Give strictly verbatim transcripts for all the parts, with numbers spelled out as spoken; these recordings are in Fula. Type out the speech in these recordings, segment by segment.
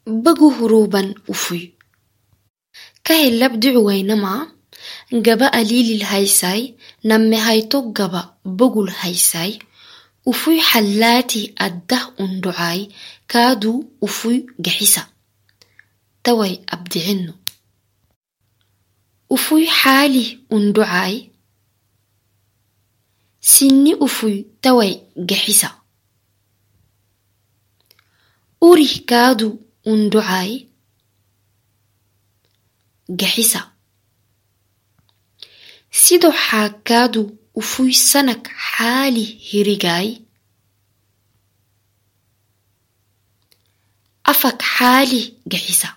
بقو هروبا أفوي كهلب دعوينما قبا أليل الهيساي نمي هيتو قبا بقو الهيساي أفوي حلاتي أده أندعاي كادو أفوي جحسا توي أبدعنو أفوي حالي أندعاي سني أفوي توي جحسا أوري كادو أندعاي جحسا سيدو حاكادو أفوي سنك حالي هريجاي أفك حالي جحسا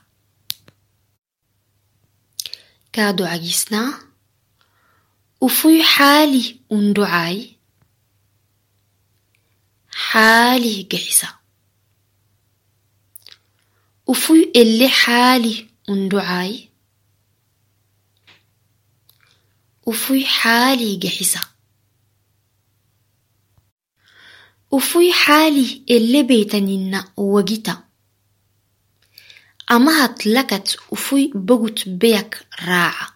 كادو عجسنا أفوي حالي أندعاي حالي جحسا أفوي اللي حالي أندعاي أفوي حالي جحسا أفوي حالي اللي بيتنينا وجيتا أما هتلكت أفوي بغت بيك راعة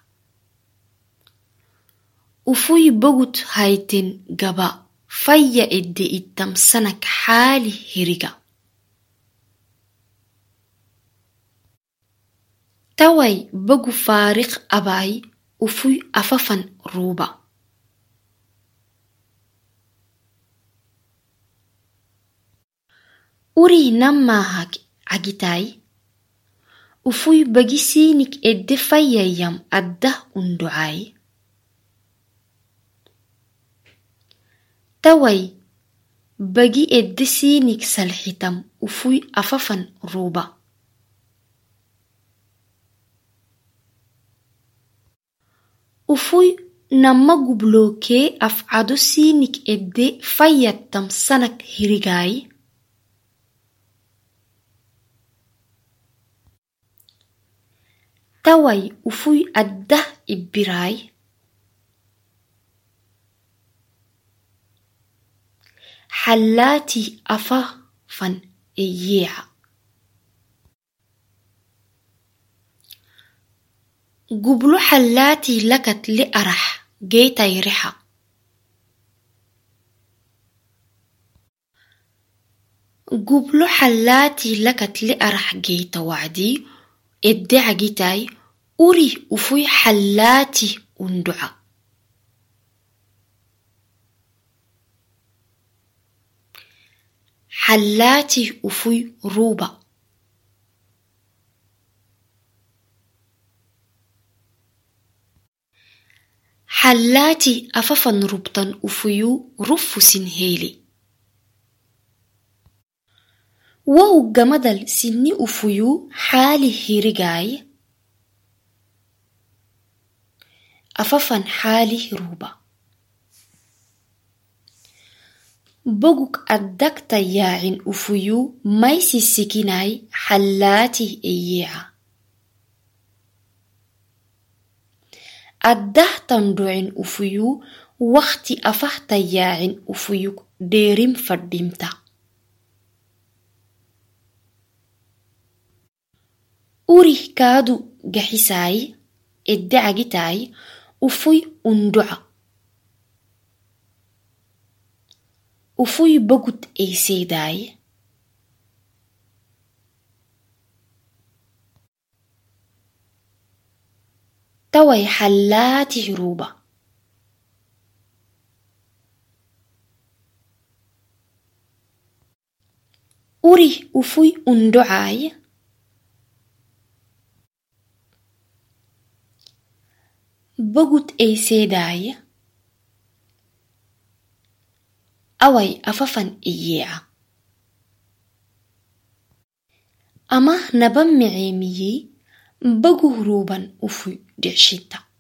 أفوي بغت هايتن جبا فيا إدي التمسنك حالي هرقا توي بغو فارق أباي أفوي أففن روبا أوري نماهك عجتاي أفوي بغي سينك إدي فيا يم أده أندعاي توي بغي إدي سينك سلحتم أفوي أففن روبا أفوي نما قبلوكي أفعادو سينك إدي فيتم سنك هرقاي توي أفوي أده إبراي حلاتي أفافن إييعا قبلو حلاتي لكت لأرح جيتا يرحا قبلو حلاتي لكت لأرح جيتا وعدي ادعا جيتاي أوري أفوي حلاتي اندعا حلاتي أفوي روبا حلاتي أففن ربطن أفيو رفو سنهيلي وهو جمدل سني أفيو حالي هيرجاي أففن حالي روبا بوغك أدك تياعن أفيو مايسي سكيناي حلاتي إييعا أده تندعن أفيو وقتي أفه تياعن أفيو ديرم فردمتا أوري كادو جحساي إدعاجتاي أفوي أندعا أفوي بغت إيسيداي توي حلاتي روبا أوري أفوي أندعاي بغت إيسيداي أوي أففن إييعا أما نبم معيمي بغو هروبا أفوي دعشتا